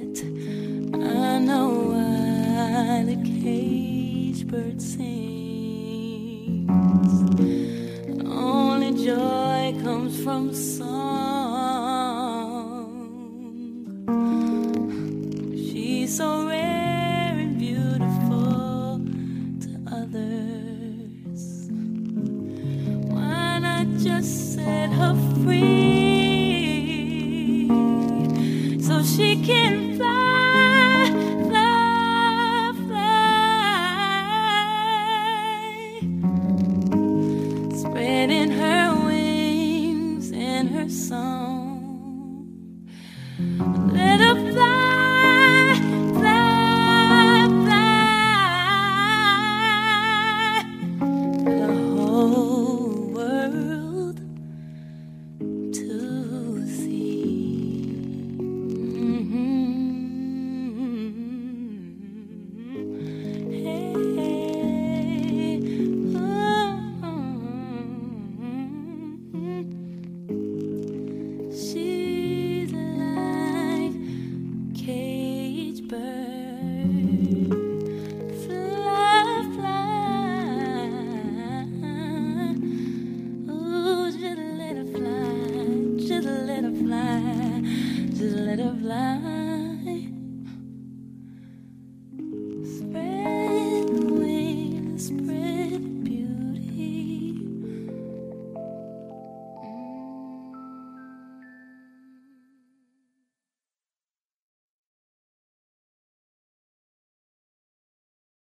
I know why the cage bird sings. Only joy comes from song. She's so rare and beautiful to others. Why not just set her free so she can fly, fly, fly, spreading her wings in her song. Let her fly, fly, fly, for the whole world to see. She's like cage bird.